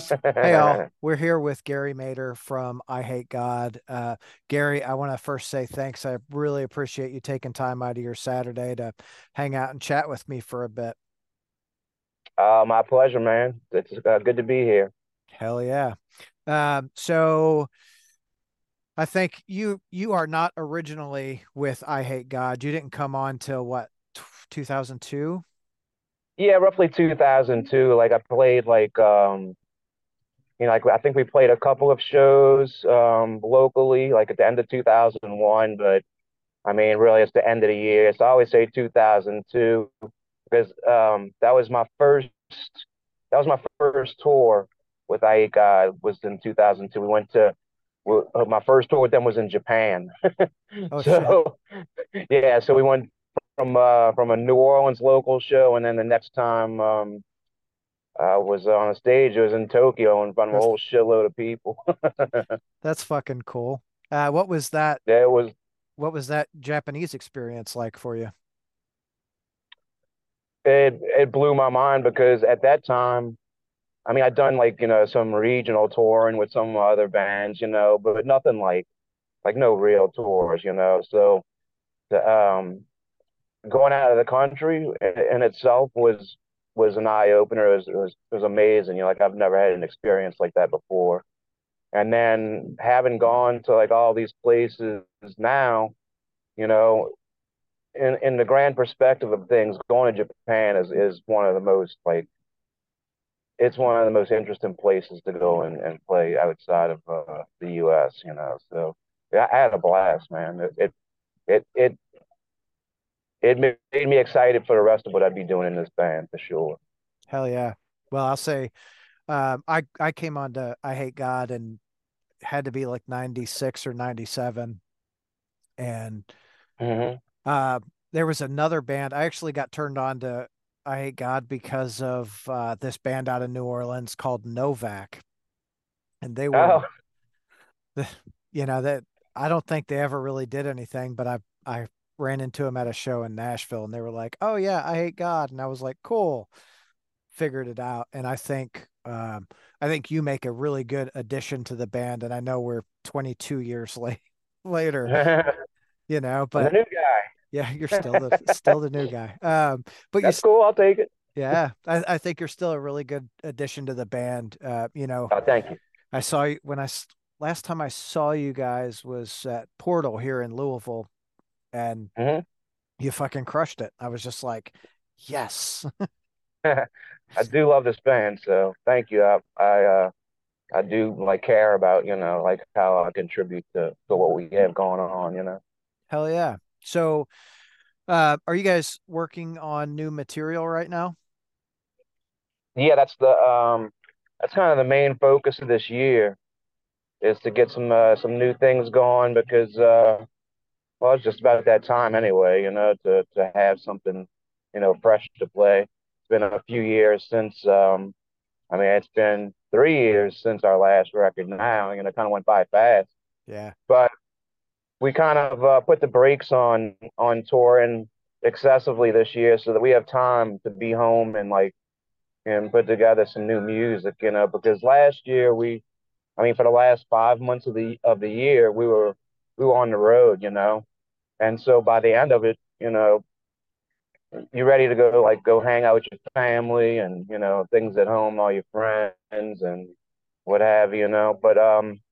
Hey all, we're here with Gary Mater from I Hate God. Gary, I want to first say thanks. I really appreciate you taking time out of your Saturday to hang out and chat with me for a bit. My pleasure, man. It's good to be here. Hell yeah. So I think you are not originally with I Hate God. You didn't come on till what, 2002? Yeah, roughly 2002. Like I played like I think we played a couple of shows locally, like at the end of 2001. But I mean, really, it's the end of the year. So I always say 2002 because that was my first tour with Aika was in 2002. My first tour with them was in Japan. Oh shit. So yeah, so we went from a New Orleans local show, and then the next time I was on a stage, it was in Tokyo in front of a That's whole shitload of people. that's fucking cool. What was that Yeah, it was what was that Japanese experience like for you? it blew my mind because at that time, I mean, I'd done like some regional touring with some other bands, but nothing like no real tours, So the going out of the country in itself was an eye opener. It was amazing. Like I've never had an experience like that before. And then having gone to like all these places now, you know, in the grand perspective of things, going to Japan is one of the most like it's one of the most interesting places to go and play outside of the U.S. So yeah, I had a blast, man. It made me excited for the rest of what I'd be doing in this band for sure. Hell yeah. Well, I'll say I came on to I Hate God and had to be like 96 or 97. And Hmm. uh, there was another band. I actually got turned on to I Hate God because of this band out of New Orleans called Novak. And they were, Oh, that I don't think they ever really did anything, but I ran into them at a show in Nashville and they were like, "Oh yeah, I hate God." And I was like, "Cool." Figured it out. And I think you make a really good addition to the band. And I know we're 22 years later, I'm the but new guy. yeah, you're still the new guy. But That's cool. I'll take it. yeah, I think you're still a really good addition to the band. Oh, thank you. I saw you last time I saw you guys was at Portal here in Louisville, and Hmm. you fucking crushed it. I was just like, yes. I do love this band, so thank you. I do like care about like how I contribute to what we have going on. Hell yeah. So, are you guys working on new material right now? Yeah, that's kind of the main focus of this year is to get some new things going because well, it's just about that time anyway, to have something fresh to play. It's been a few years since I mean it's been 3 years since our last record now, it kind of went by fast. Yeah. But we kind of put the brakes on touring excessively this year so that we have time to be home and put together some new music, because last year I mean, for the last 5 months of the year, we were on the road, and so by the end of it, you're ready to go hang out with your family and things at home, all your friends and what have you, But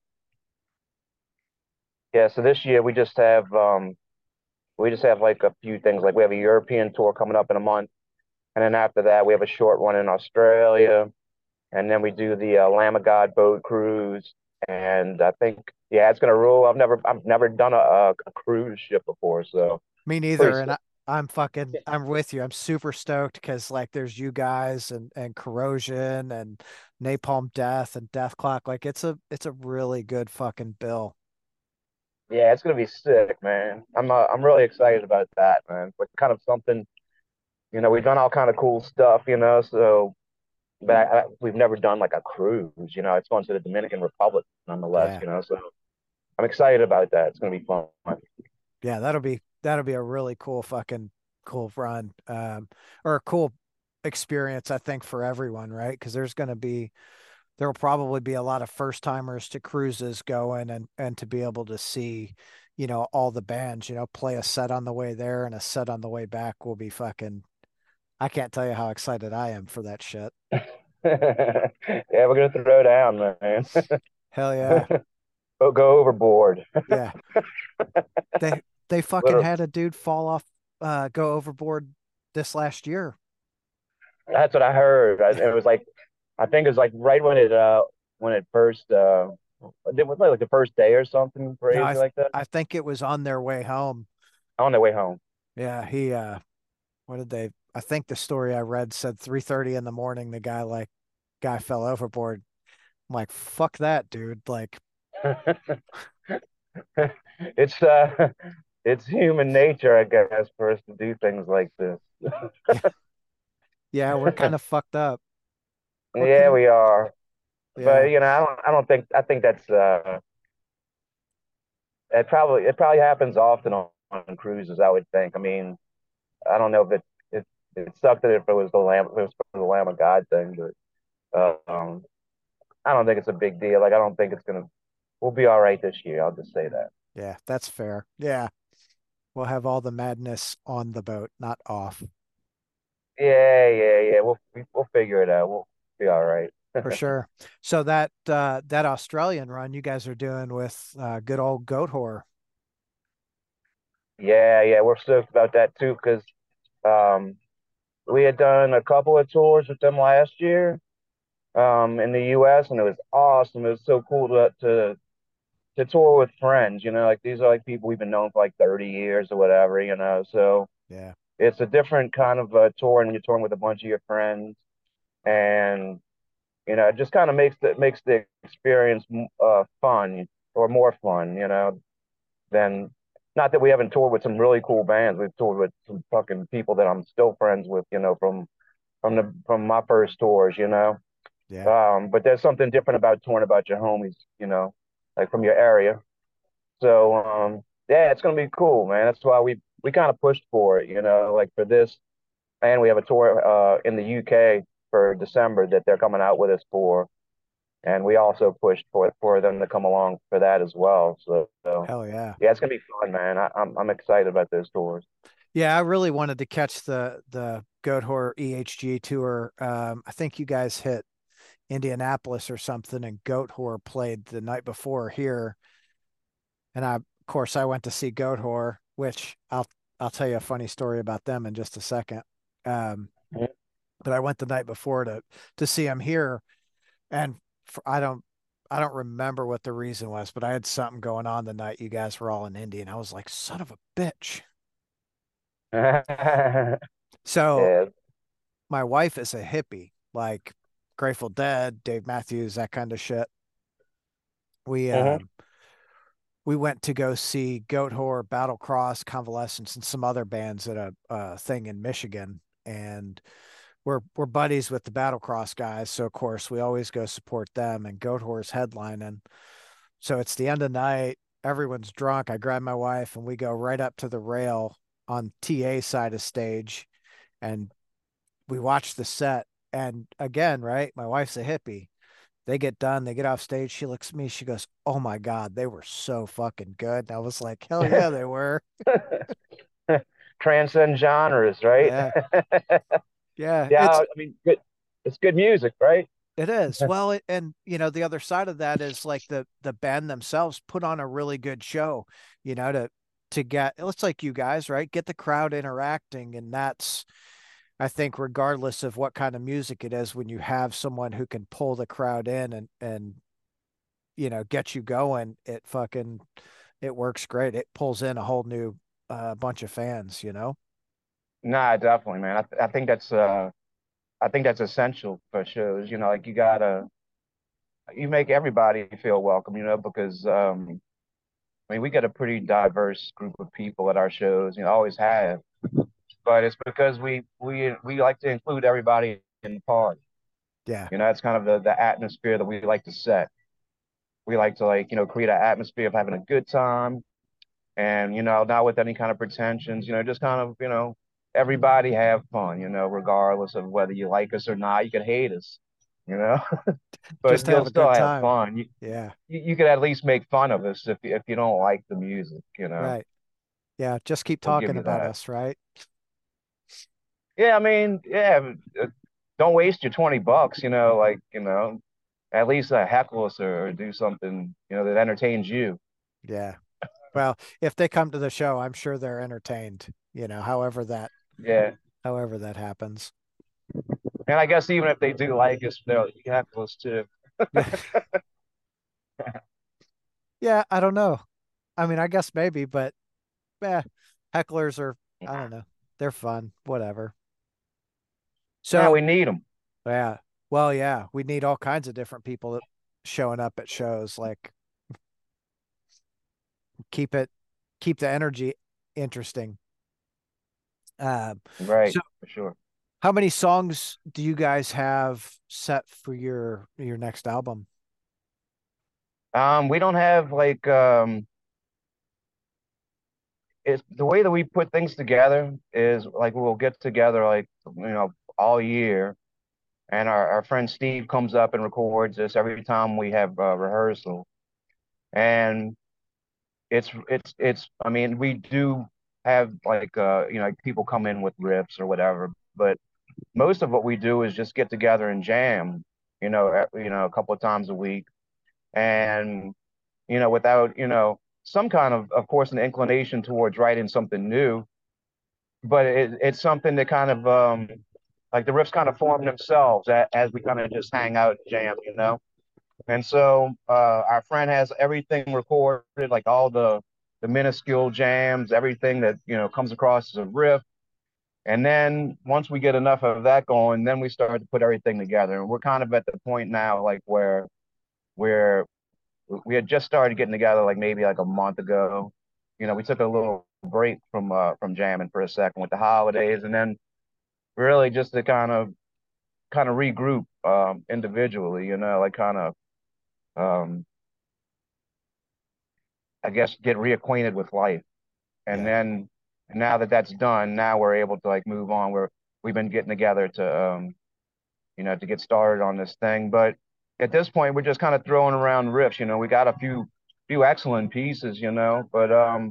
yeah, so this year we just have like a few things. Like we have a European tour coming up in a month, and then after that we have a short one in Australia, and then we do the Lamb of God boat cruise. And I think yeah, it's gonna rule. I've never done a cruise ship before, so Me pretty neither. And stoked. I'm with you. I'm super stoked because like there's you guys and Corrosion and Napalm Death and Death Clock. Like it's a really good fucking bill. Yeah, it's gonna be sick, man. I'm really excited about that, man. But kind of something, we've done all kind of cool stuff, So, but we've never done like a cruise, It's going to the Dominican Republic, nonetheless, Yeah. So I'm excited about that. It's gonna be fun. Yeah, that'll be a really cool fucking cool run. Or a cool experience, I think, for everyone, right? Because there's gonna be There will probably be a lot of first timers to cruises going and to be able to see, all the bands, play a set on the way there and a set on the way back will be fucking. I can't tell you how excited I am for that shit. Yeah, we're gonna throw down, man. Hell yeah. Go overboard. Yeah. They fucking Literally, had a dude fall off go overboard this last year. that's what I heard. It was like, I think it was like right when it first it was like the first day or something No, crazy like that I think it was on their way home. on their way home. Yeah, he what did they I think the story I read said 3:30 in the morning the guy fell overboard. I'm like, fuck that, dude. Like, It's it's human nature, I guess, for us to do things like this. yeah, yeah, we're kind of fucked up. What Yeah, can we are. But Yeah. I don't think I think that's it probably happens often on cruises, I would think. I mean, I don't know if it sucked that if it was if it was for the Lamb of God thing, but I don't think it's a big deal. Like I don't think it's gonna we'll be all right this year. I'll just say that. Yeah, that's fair. Yeah. We'll have all the madness on the boat, not off. Yeah, yeah, yeah. We'll figure it out. We'll be all right. For sure. So that Australian run you guys are doing with good old Goat Whore. Yeah, yeah. We're stoked about that too, because um we had done a couple of tours with them last year in the US, and it was awesome. It was so cool to tour with friends, like these are like people we've been known for like 30 years or whatever. So Yeah. it's a different kind of tour when you're touring with a bunch of your friends, and it just kind of makes the experience fun or more fun, than not that we haven't toured with some really cool bands. We've toured with some fucking people that I'm still friends with, from my first tours. Yeah. But there's something different about touring about your homies, like from your area. So yeah, it's gonna be cool, man. That's why we kind of pushed for it, like for this, and we have a tour in the UK for December that they're coming out with us for, and we also pushed for them to come along for that as well. So Hell yeah. yeah, it's gonna be fun, man. I'm excited about those tours. Yeah, I really wanted to catch the Goat Whore EHG tour. I think you guys hit Indianapolis or something, and Goat Whore played the night before here. And of course, I went to see Goat Whore, which I'll tell you a funny story about them in just a second. Um, Mhm. but I went the night before to see them here, and for, I don't remember what the reason was, but I had something going on the night you guys were all in Indy, and I was like, son of a bitch. So Yeah. my wife is a hippie, like Grateful Dead, Dave Matthews, that kind of shit. We Hmm. um we went to go see Goat Whore, Battle Cross, Convalescence, and some other bands at a thing in Michigan. And we're buddies with the Battle Cross guys, so of course we always go support them. And Goat Whore's headlining, so it's the end of the night. Everyone's drunk. I grab my wife and we go right up to the rail on TA side of stage, and we watch the set. And again, right, my wife's a hippie. They get done, they get off stage. She looks at me, she goes, "Oh my God, they were so fucking good." And I was like, "Hell yeah, they were." Transcend genres, right? Yeah. Yeah. Yeah, I mean, good. It's good music, right? It is. Well, and the other side of that is like the band themselves put on a really good show, to get it's like you guys, right? Get the crowd interacting. And that's, I think, regardless of what kind of music it is, when you have someone who can pull the crowd in and get you going, it works great. It pulls in a whole new bunch of fans. Nah, definitely, man. I think that's essential for shows. Like you make everybody feel welcome. Because I mean, we get a pretty diverse group of people at our shows. Always have, but it's because we like to include everybody in the party. Yeah. It's kind of the atmosphere that we like to set. We like to create an atmosphere of having a good time, and not with any kind of pretensions. Just kind of everybody have fun. Regardless of whether you like us or not. You can hate us, you know. Just But to you'll have a still good have time. fun. Yeah, You could at least make fun of us if you don't like the music, you know. right. Yeah, just keep We'll give talking you about that. us, right? Yeah, I mean, yeah, don't waste your $20, you know, like, at least heckle us or do something, that entertains you. Yeah. Well, if they come to the show, I'm sure they're entertained, Yeah. however that happens. And I guess even if they do like us, they'll heckle us too. Yeah. Yeah, I don't know. I mean, I guess maybe, but yeah, hecklers are, I don't know. They're fun, whatever. Yeah, So, we need them. yeah. Well, yeah, we need all kinds of different people that showing up at shows, like keep it keep the energy interesting. Right, So for sure. how many songs do you guys have set for your next album? We don't have like it's the way that we put things together is like we'll get together like all year, and our friend Steve comes up and records us every time we have rehearsal. And it's I mean, we do have like like people come in with riffs or whatever, but most of what we do is just get together and jam, a couple of times a week. And without some kind of course an inclination towards writing something new, but it's something that kind of like the riffs kind of form themselves as we kind of just hang out and jam, and so our friend has everything recorded, like all the minuscule jams, everything that comes across as a riff. And then once we get enough of that going, then we start to put everything together. And we're kind of at the point now, like where we had just started getting together, like maybe like a month ago. We took a little break from jamming for a second with the holidays, and then really just to kind of regroup individually, like kind of um, I guess get reacquainted with life. And Yeah. then now that that's done, now we're able to like move on. We've been getting together to get started on this thing. But at this point, we're just kind of throwing around riffs. We got a few excellent pieces, but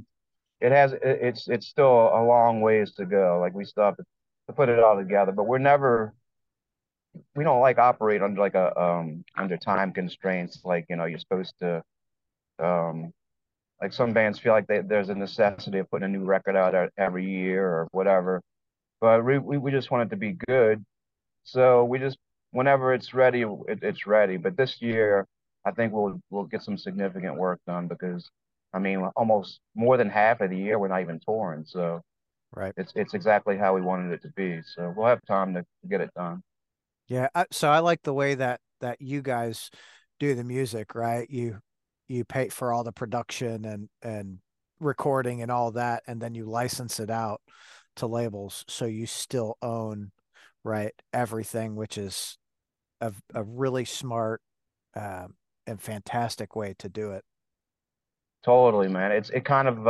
it's still a long ways to go. Like we still have to put it all together. But we don't like operate under like a under time constraints. Like you're supposed to um like some bands feel like there's a necessity of putting a new record out every year or whatever. But we just want it to be good. So we just whenever it's ready, it's ready. But this year, I think we'll get some significant work done because I mean almost more than half of the year we're not even touring. So Right. it's exactly how we wanted it to be. So we'll have time to get it done. Yeah. So I like the way that you guys do the music, right? You pay for all the production and recording and all that, and then you license it out to labels, so you still own, right, everything, which is a really smart and fantastic way to do it. Totally, man. It kind of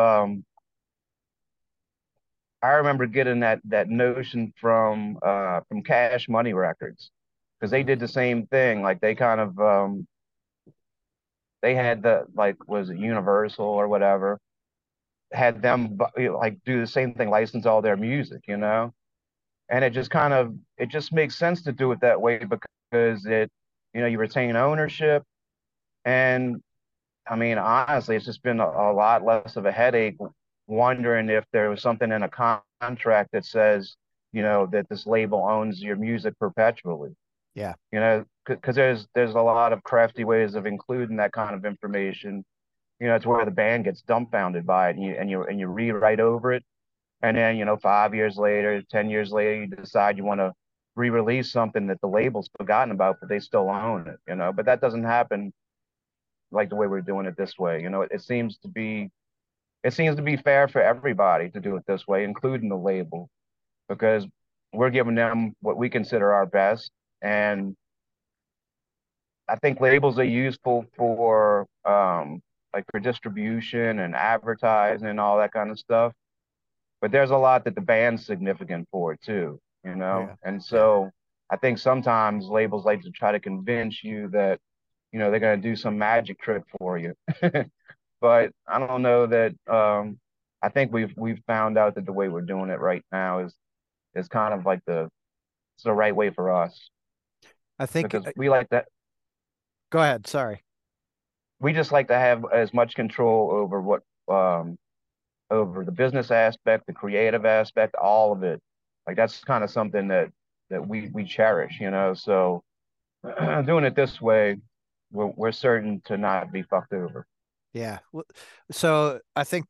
I remember getting that notion from Cash Money Records because they Mhm. did the same thing. Like they kind of they had the like was it Universal or whatever had them like do the same thing, license all their music, and it just makes sense to do it that way because you retain ownership. And I mean honestly it's just been a lot less of a headache wondering if there was something in a contract that says that this label owns your music perpetually, Yeah. because there's a lot of crafty ways of including that kind of information. It's where the band gets dumbfounded by it, and you rewrite over it, and then 5 years later, 10 years later, you decide you want to re-release something that the label's forgotten about, but they still own it. But that doesn't happen like the way we're doing it this way. It seems to be fair for everybody to do it this way, including the label, because we're giving them what we consider our best, and I think labels are useful for like for distribution and advertising and all that kind of stuff. But there's a lot that the band's significant for too, Oh yeah. And Yeah. so I think sometimes labels like to try to convince you that, they're going to do some magic trick for you. But I don't know that. I think we've found out that the way we're doing it right now is kind of like it's the right way for us I think, because we like that. go ahead. Sorry. We just like to have as much control over over the business aspect, the creative aspect, all of it. Like that's kind of something that we cherish, So doing it this way, we're certain to not be fucked over. Yeah. So I think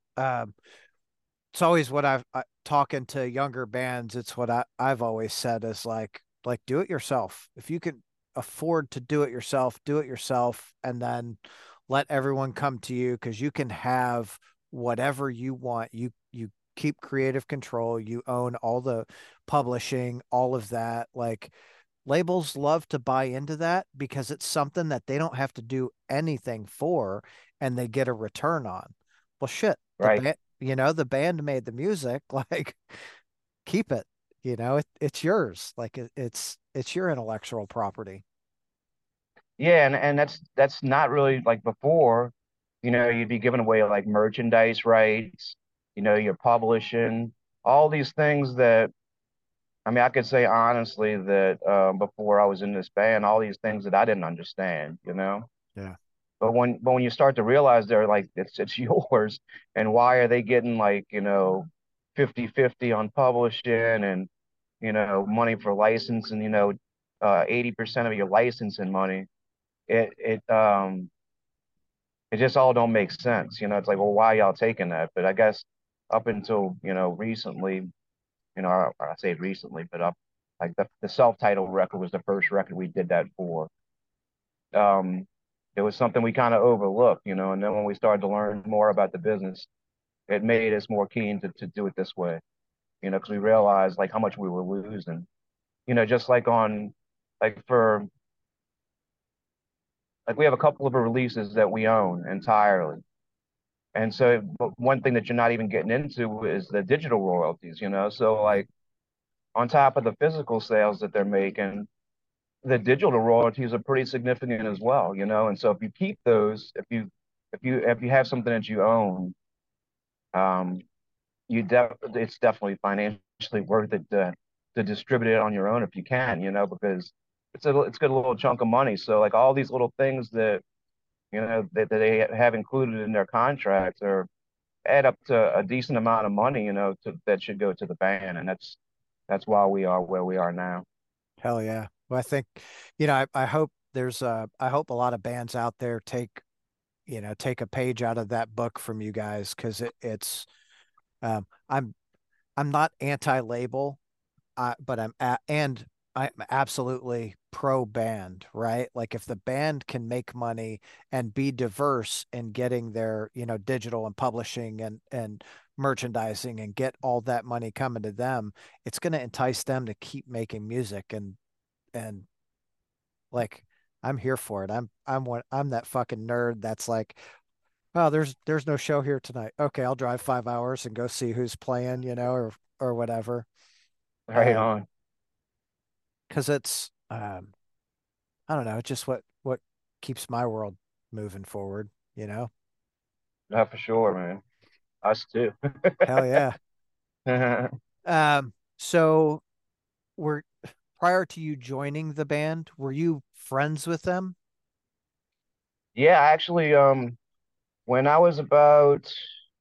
it's always what talking to younger bands. It's what I've always said is like do it yourself. If you can afford to do it yourself, and then let everyone come to you because you can have whatever you want. You keep creative control. You own all the publishing, all of that. Like labels love to buy into that because it's something that they don't have to do anything for and they get a return on. Well, shit, Right. the band made the music, like keep it, it's yours. Like it's your intellectual property. Yeah, and that's not really like before, you'd be giving away like merchandise rights, you're publishing all these things that I mean, I could say honestly that before I was in this band, all these things that I didn't understand. Yeah. But when you start to realize they're like it's yours, and why are they getting like 50/50 on publishing and money for licensing, 80% of your licensing money, it just all don't make sense. It's like, well, why y'all taking that? But I guess up until recently, I say recently, but up like the self-titled record was the first record we did that for. Um, it was something we kind of overlooked, and then when we started to learn more about the business, it made us more keen to do it this way, because we realized like how much we were losing, just like on like for like we have a couple of releases that we own entirely. And so but one thing that you're not even getting into is the digital royalties. So like on top of the physical sales that they're making, the digital royalties are pretty significant as well. And so if you keep those, if you have something that you own, um, it's definitely financially worth it to distribute it on your own if you can, because it's got a little chunk of money. So like all these little things that they have included in their contracts are add up to a decent amount of money, that should go to the band, and that's why we are where we are now. Hell yeah. Well, I think, I hope I hope a lot of bands out there take a page out of that book from you guys because it's, um, I'm, I'm not anti-label, but I'm absolutely pro band, right? Like if the band can make money and be diverse in getting their, digital and publishing and merchandising and get all that money coming to them, it's going to entice them to keep making music and like I'm here for it. I'm that fucking nerd that's like, oh, there's no show here tonight. Okay, I'll drive 5 hours and go see who's playing, or whatever. Right Um, on. because it's I don't know, it's just what keeps my world moving forward. Not for sure, man. Us too. Hell yeah. So were prior to you joining the band, were you friends with them? Yeah, actually, when I was about,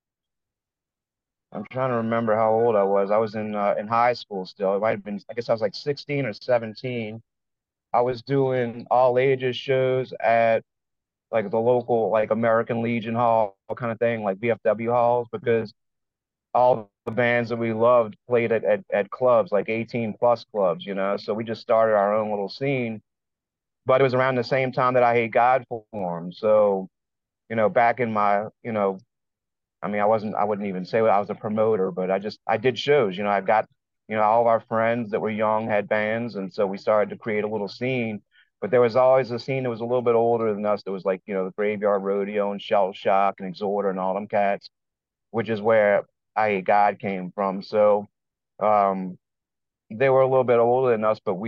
I'm trying to remember how old I was. I was in high school still. It might have been, I guess I was like 16 or 17. I was doing all ages shows at like the local like American Legion Hall kind of thing, like VFW halls, Mhm. because all the bands that we loved played at clubs, like 18 plus clubs. So we just started our own little scene. But it was around the same time that I Hate God formed. So, back in my, I mean, I wouldn't even say I was a promoter, but I did shows. I've got, all of our friends that were young had bands. And so we started to create a little scene. But there was always a scene that was a little bit older than us. That was like, the Graveyard Rodeo and Shell Shock and Exhorder and all them cats, which is where I Hate God came from. So, um, they were a little bit older than us, but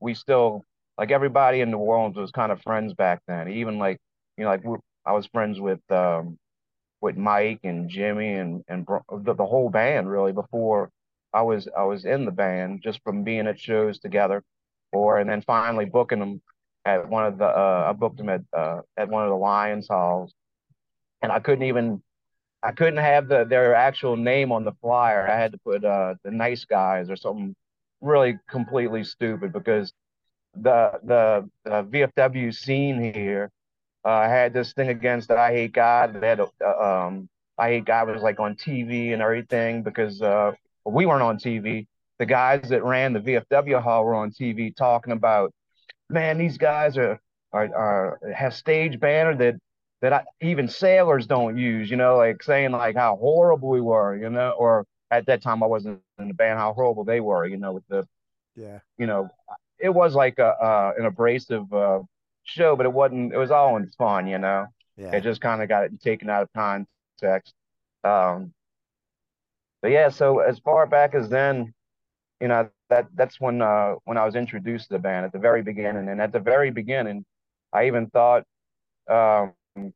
we still like everybody in New Orleans was kind of friends back then. Even like like I was friends with Mike and Jimmy and the whole band really before I was in the band just from being at shows together, or and then finally booking them at one of the I booked them at one of the Lions halls, and I couldn't have their actual name on the flyer. I had to put the Nice Guys or something really completely stupid because the VFW scene here had this thing against I Hate God. They had I Hate God was like on TV and everything because we weren't on TV. The guys that ran the VFW hall were on TV talking about, man, these guys are have stage banner even sailors don't use, like saying like how horrible we were, or at that time I wasn't in the band, how horrible they were, with Yeah. you know, it was like an abrasive show, but it was all in fun, It Yeah. just kind of got it taken out of context. Um, but yeah, so as far back as then, that's when I was introduced to the band at the very beginning. And at the very beginning, I even thought um,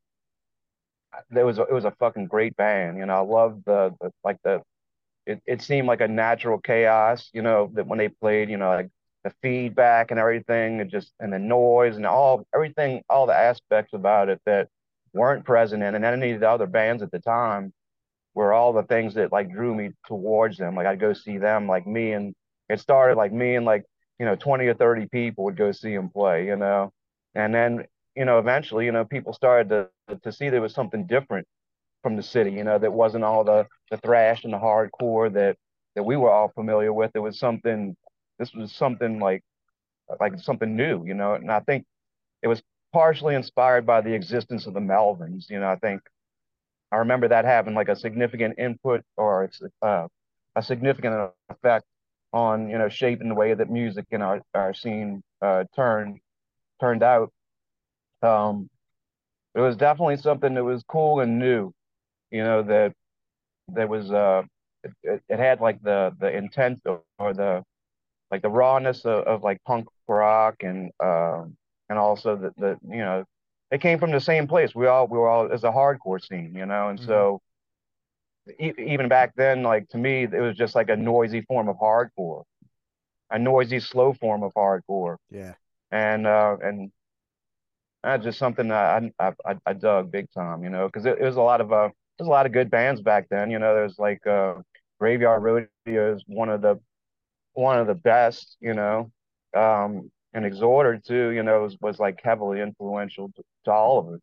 it was a fucking great band. I loved the like the it seemed like a natural chaos, that when they played, like the feedback and everything, and the noise and everything, all the aspects about it that weren't present in any of the other bands at the time were all the things that like drew me towards them. Like I'd go see them, like me and it started like me and like 20 or 30 people would go see them play, and then eventually people started to see there was something different from the city, that wasn't all the thrash and the hardcore that we were all familiar with. It was something. This was something like something new, and I think it was partially inspired by the existence of the Melvins. I think I remember that having like a significant input or it's a significant effect on shaping the way that music in our scene turned out. Um, it was definitely something that was cool and new. That was it had like the intent or the like the rawness of like punk rock and also the it came from the same place. We were all as a hardcore scene, and Hmm. so even back then, like to me, it was just like a noisy form of hardcore, a noisy, slow form of hardcore, Yeah. and that's just something that I dug big time, because it was a lot of there's a lot of good bands back then, there's like Graveyard Rodeo is one of the best, and Exhorder too, was like heavily influential to all of us,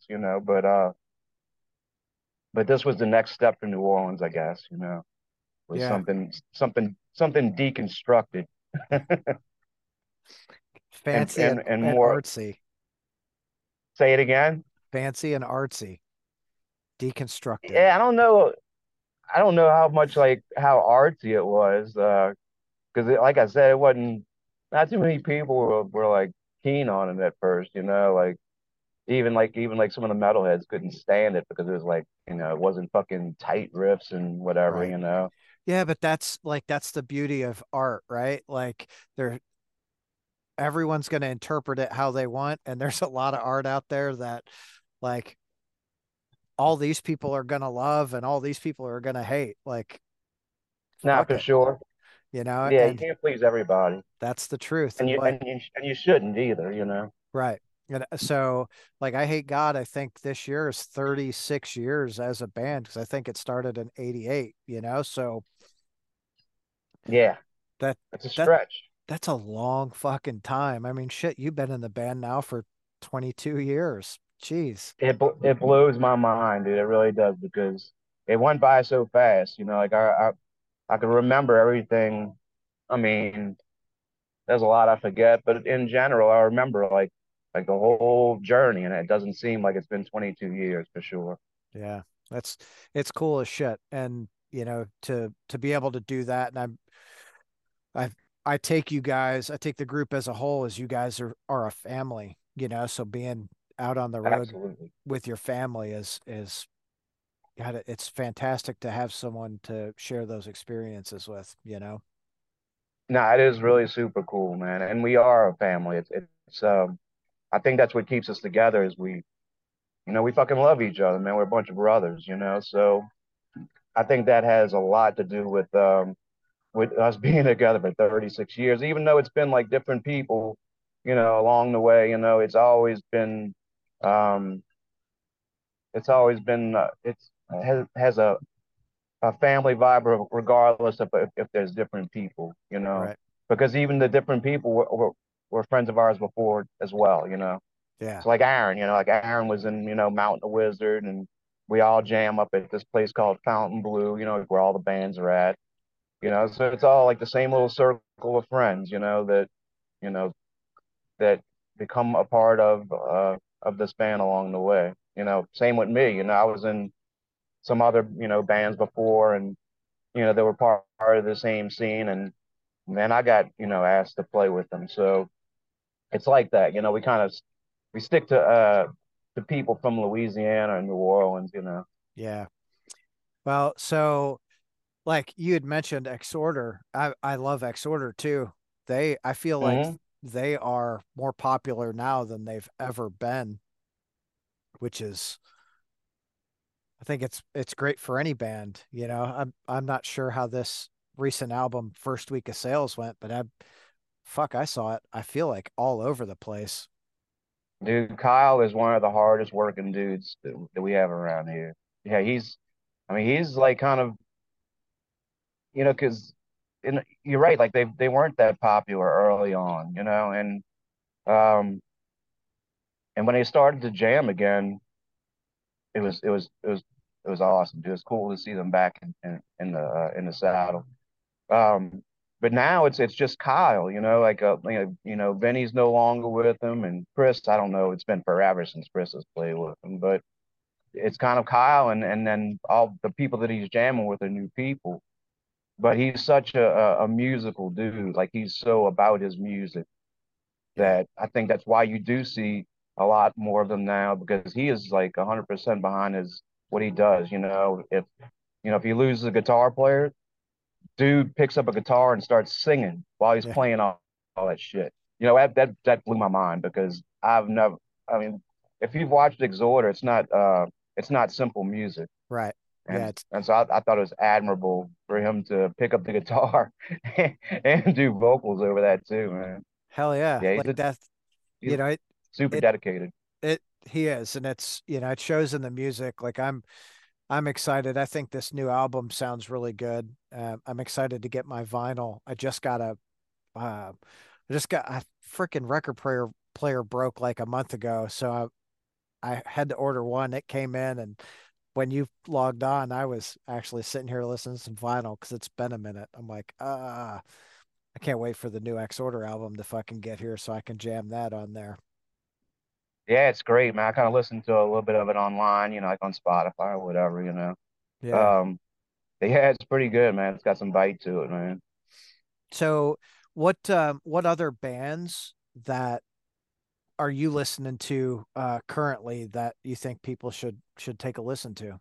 but this was the next step for New Orleans, I guess, was Yeah. something deconstructed and Fancy and and and more. artsy. Say it again. Fancy and artsy. Deconstructed. Yeah, I don't know how much like how artsy it was, because like I said, it wasn't not too many people were like keen on it at first, like even like some of the metalheads couldn't stand it because it was like it wasn't fucking tight riffs and whatever, Right. Yeah, but that's the beauty of art, right? Like there everyone's going to interpret it how they want, and there's a lot of art out there that like all these people are going to love and all these people are going to hate. Like Not fuck for it, sure. Yeah, you and can't please everybody, that's the truth. and you But and you and you shouldn't either. right. And so like I Hate God, I think this year is 36 years as a band because I think it started in 88, So Yeah, that it's a that stretch. that's a long fucking time. I mean, shit, you've been in the band now for 22 years. Jeez. It blows my mind, dude. It really does because it went by so fast. Like I can remember everything. I mean, there's a lot I forget, but in general, I remember like the whole journey, and it doesn't seem like it's been 22 years for sure. Yeah. That's it's cool as shit. And to be able to do that and I I take you guys, I take the group as a whole as you guys are a family, so being out on the road Absolutely. with your family is God, it's fantastic to have someone to share those experiences with. No, it is really super cool, man. And we are a family. It's I think that's what keeps us together is we fucking love each other, man. We're a bunch of brothers, you know. So I think that has a lot to do with us being together for 36 years, even though it's been like different people, along the way, um, it's has a family vibe regardless of if there's different people, Right. because even the different people were friends of ours before as well, you know. Yeah. So like Aaron, like Aaron was in, Mountain of Wizard, and we all jam up at this place called Fountain Blue, where all the bands are at, so it's all like the same little circle of friends, you know, that become a part of this band along the way. Same with me. I was in some other, bands before, and they were part of the same scene, and then I got, asked to play with them. So it's like that. We stick to people from Louisiana and New Orleans. Yeah. Well, so like you had mentioned Exorder. I love Exorder too. I feel like Hmm. they are more popular now than they've ever been, which is I think it's great for any band, you know. I'm not sure how this recent album first week of sales went, but I saw it. I feel like all over the place. Dude, Kyle is one of the hardest working dudes that we have around here. Yeah, I mean, he's like kind of, because you're right, like they weren't that popular early on, um, and when they started to jam again, it was it was it was it was awesome. It was cool to see them back in the saddle. Um, but now it's just Kyle, like Vinny's no longer with him, and Chris, I don't know, it's been forever since Chris has played with him, but it's kind of Kyle, and then all the people that he's jamming with are new people. But he's such a musical dude. Like he's so about his music Yeah. that I think that's why you do see a lot more of them now because he is like 100% behind his what he does. If he loses a guitar player, dude picks up a guitar and starts singing while he's Yeah. playing all that shit. That blew my mind because I've never. I mean, if you've watched Exhorder, it's not simple music, Right. Yeah, and it's and so I thought it was admirable for him to pick up the guitar and do vocals over that too, man. hell yeah. Yeah, Like that, he's you know, super it dedicated. he is, and it's, it shows in the music. Like I'm excited. I think this new album sounds really good. I'm excited to get my vinyl. I just got a freaking record player broke like a month ago, so I had to order one. It came in, and when you logged on, I was actually sitting here listening to some vinyl because it's been a minute. I'm like, I can't wait for the new X Order album to fucking get here so I can jam that on there. Yeah, it's great, man. I kind of listened to a little bit of it online, like on Spotify or whatever. Yeah. Um, yeah, it's pretty good, man. It's got some bite to it, man. So what other bands that are you listening to currently that you think people should take a listen to?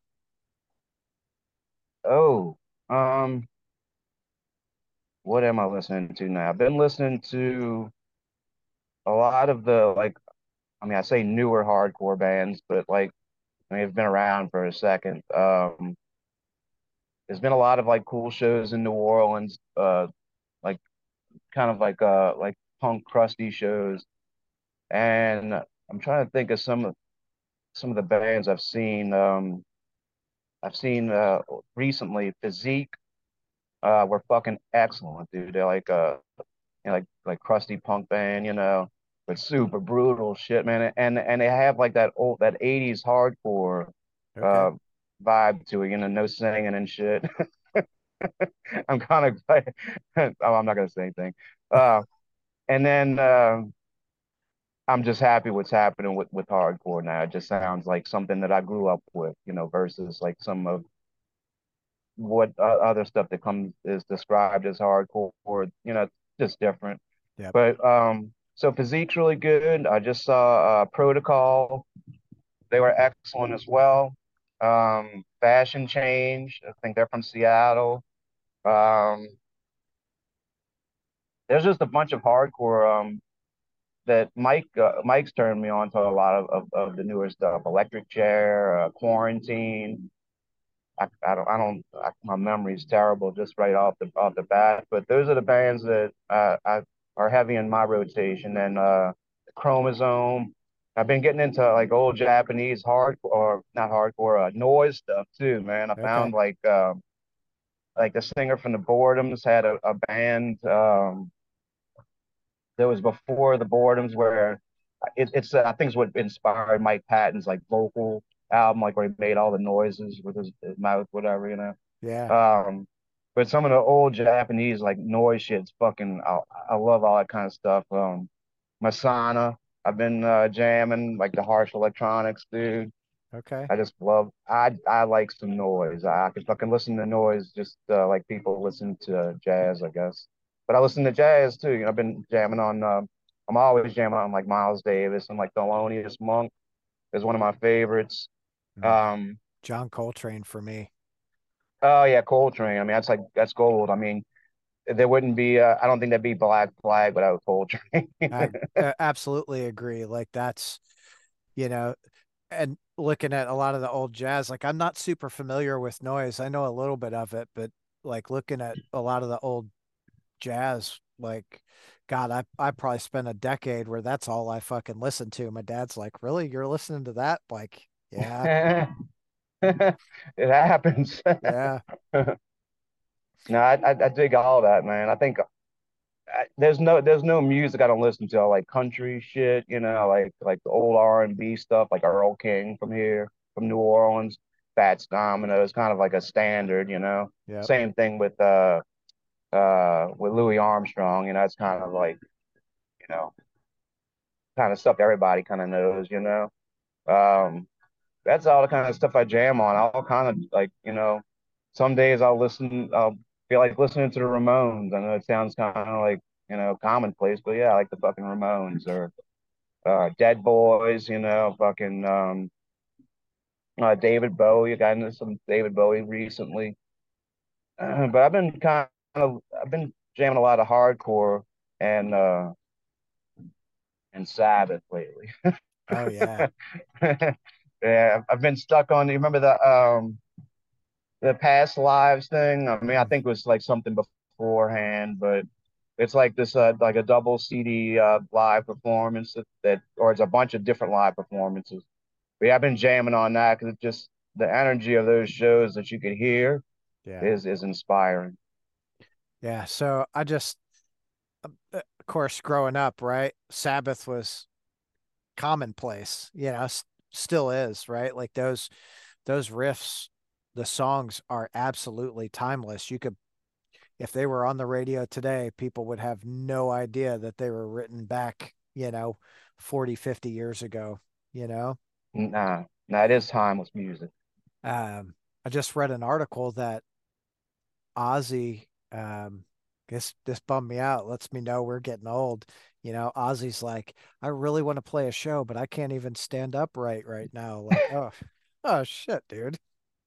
Oh, um, what am I listening to now? I've been listening to a lot of the like, I mean, I say newer hardcore bands, but like, I mean, it's been around for a second. There's been a lot of like cool shows in New Orleans, like kind of like punk crusty shows, and I'm trying to think of some of the bands I've seen. I've seen recently Physique were fucking excellent, dude. They're like like crusty punk band, but super brutal shit, man. And they have like that 80s hardcore Okay. uh vibe to it, no singing and shit. I'm kind of like, oh, I'm not gonna say anything. Uh, and then I'm just happy what's happening with hardcore now. It just sounds like something that I grew up with, versus like some of what other stuff that comes is described as hardcore, just different. Yep. But so Physique's really good. I just saw Protocol. They were excellent as well. Fashion Change. I think they're from Seattle. Um, there's just a bunch of hardcore that Mike's turned me on to a lot of the newer stuff. Electric Chair, Quarantine. My memory's terrible just right off the bat. But those are the bands that I are heavy in my rotation. And Chromosome. I've been getting into like old Japanese hardcore, or not hardcore, noise stuff too, man. I found Okay. like the singer from the Boredoms had a band that was before the Boredoms where it's I think it's what inspired Mike Patton's like vocal album, like where he made all the noises with his mouth, whatever, you know. Yeah. But some of the old Japanese like noise shit's fucking. I love all that kind of stuff. Masana, I've been jamming like the harsh electronics, dude. Okay. I just love. I like some noise. I could fucking listen to noise just like people listen to jazz, I guess. But I listen to jazz too. You know, I've been jamming on. I'm always jamming on like Miles Davis and like Thelonious Monk is one of my favorites. Mm. Um, John Coltrane for me. oh yeah, Coltrane. I mean, that's gold. I mean, there wouldn't be. I don't think there'd be Black Flag without Coltrane. I absolutely agree. Like that's, you know, and looking at a lot of the old jazz, like I'm not super familiar with noise. I know a little bit of it, but like looking at a lot of the old jazz, like God, I probably spent a decade where that's all I fucking listened to. My dad's like, "Really? You're listening to that?" Like, yeah, It happens. yeah, No, I dig all that, man. I think there's no music I don't listen to. I like country shit, you know, like the old R&B stuff, like Earl King from here, from New Orleans, Fats Domino is kind of like a standard, you know. yep, Same thing with Louis Armstrong, you know, it's kind of like, you know, kind of stuff everybody kind of knows, you know. Um, that's all the kind of stuff I jam on. I'll kind of like, you know, some days I'll feel like listening to the Ramones. I know it sounds kind of like, you know, commonplace, but yeah, I like the fucking Ramones or Dead Boys, you know, fucking David Bowie. I got into some David Bowie recently. But I've been jamming a lot of hardcore and uh and Sabbath lately. oh yeah, Yeah, I've been stuck on. You remember the past lives thing? I mean, I mm, think it was like something beforehand, but it's like this like a double CD live performance or it's a bunch of different live performances. But yeah, I've been jamming on that because it just the energy of those shows that you could hear yeah, is inspiring. yeah. So I just, of course, growing up, right? Sabbath was commonplace, still is, right? Like those riffs, the songs are absolutely timeless. You could, if they were on the radio today, people would have no idea that they were written back, 40, 50 years ago, you know? Nah, it is timeless music. Um, I just read an article that Ozzy, guess this bummed me out, lets me know we're getting old. Ozzy's like, I really want to play a show, but I can't even stand up right now. Like, oh shit, dude.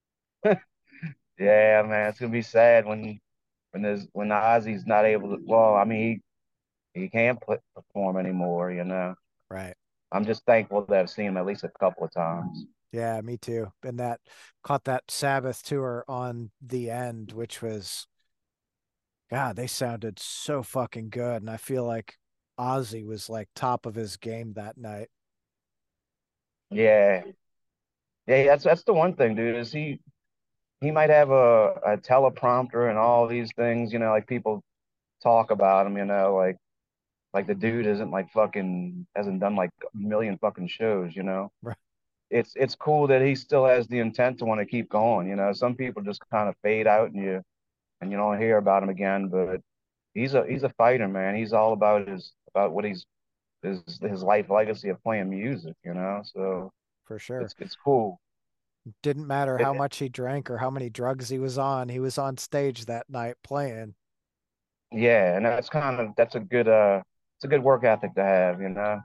Yeah, man, it's gonna be sad when Ozzy's not able to. Well, I mean, he can't perform anymore. You know, Right. I'm just thankful that I've seen him at least a couple of times. Yeah, me too. And that caught that Sabbath tour on the end, which was, God, they sounded so fucking good. And I feel like Ozzy was like top of his game that night. Yeah, yeah, that's the one thing, dude. Is he might have a teleprompter and all these things. You know, like people talk about him. You know, like the dude isn't like fucking hasn't done like a million fucking shows. You know, Right. it's cool that he still has the intent to want to keep going. You know, some people just kind of fade out and you don't hear about him again. But he's a fighter, man. He's all about about what his life legacy of playing music. You know, so For sure. it's cool. Didn't matter It, how much he drank or how many drugs he was on stage that night playing. yeah, and that's a good it's a good work ethic to have. You know,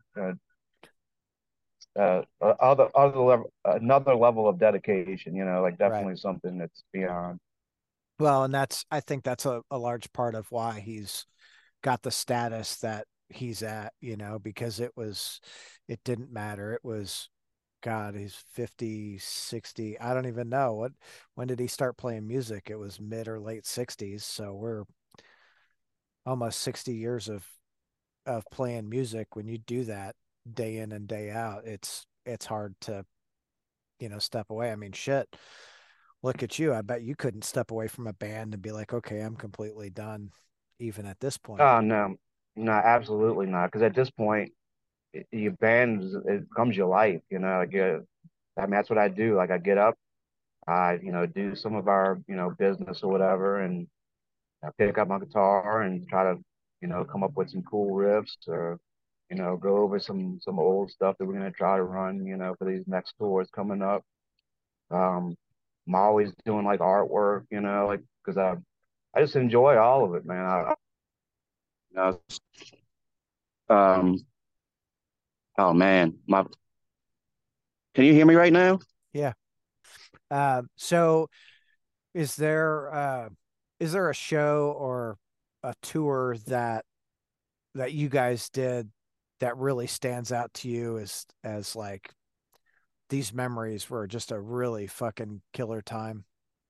other level another level of dedication. You know, like Right. definitely something that's beyond. Well, and I think that's a large part of why he's got the status that he's at, because it didn't matter. It was, God, he's 50, 60. I don't even know when did he start playing music? It was mid or late 60s. So we're almost 60 years of playing music. When you do that day in and day out, it's hard to, step away. I mean, shit. Look at you. I bet you couldn't step away from a band and be like, okay, I'm completely done, even at this point. Oh no, no, absolutely not. Because at this point, your band it becomes your life. I mean, that's what I do. Like I get up, I do some of our business or whatever, and I pick up my guitar and try to come up with some cool riffs or go over some old stuff that we're gonna try to run for these next tours coming up. Um, I'm always doing like artwork, like because I just enjoy all of it, man. You know, um, oh man, my can you hear me right now? Yeah. So is there is there a show or a tour that you guys did that really stands out to you as like these memories were just a really fucking killer time?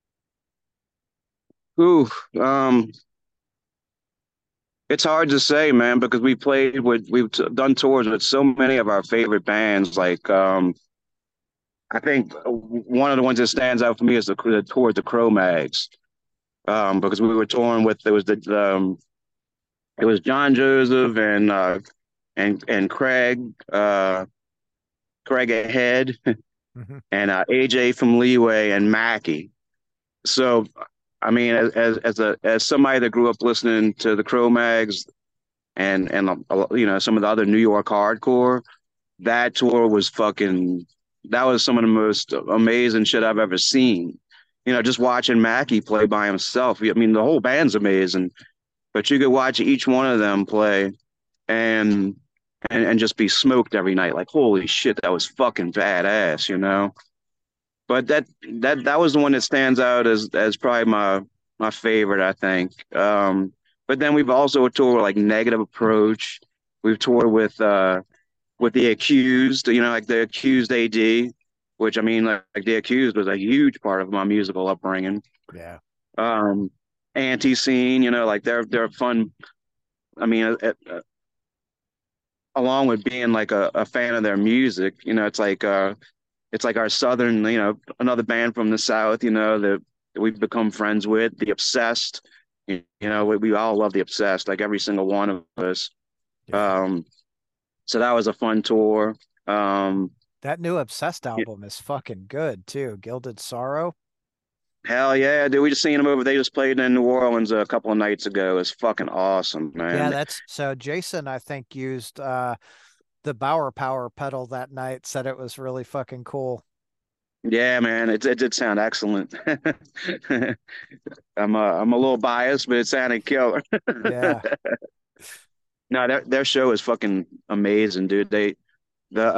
Ooh, it's hard to say, man, because we've done tours with so many of our favorite bands. Like, I think one of the ones that stands out for me is the tour with the Cro-Mags. Because we were touring with it was John Joseph and Craig Ahead Hmm. and AJ from Leeway and Mackie. So I mean, as somebody that grew up listening to the Cro-Mags and some of the other New York hardcore, that tour was fucking that was some of the most amazing shit I've ever seen. Just watching Mackie play by himself. I mean, the whole band's amazing, but you could watch each one of them play and and just be smoked every night. Like, holy shit, that was fucking badass. But that was the one that stands out as probably my favorite, I think. But then we've also toured like Negative Approach. We've toured with the Accused, like the Accused AD, which I mean, like the Accused was a huge part of my musical upbringing. Yeah. Um, Anti-Scene, like they're fun. I mean, along with being like a fan of their music, it's like our southern, another band from the South, that we've become friends with, The Obsessed. We all love The Obsessed, like every single one of us. Yeah. Um, so that was a fun tour. Um, That new Obsessed y- album is fucking good too. Gilded Sorrow. Hell yeah, dude. We just seen them over. They just played in New Orleans a couple of nights ago. It's fucking awesome, Yeah, man. that's so Jason, I think, used the Bauer Power pedal that night, said it was really fucking cool. Yeah, man. It did sound excellent. I'm a little biased, but it sounded killer. Yeah. No, their show is fucking amazing, dude. The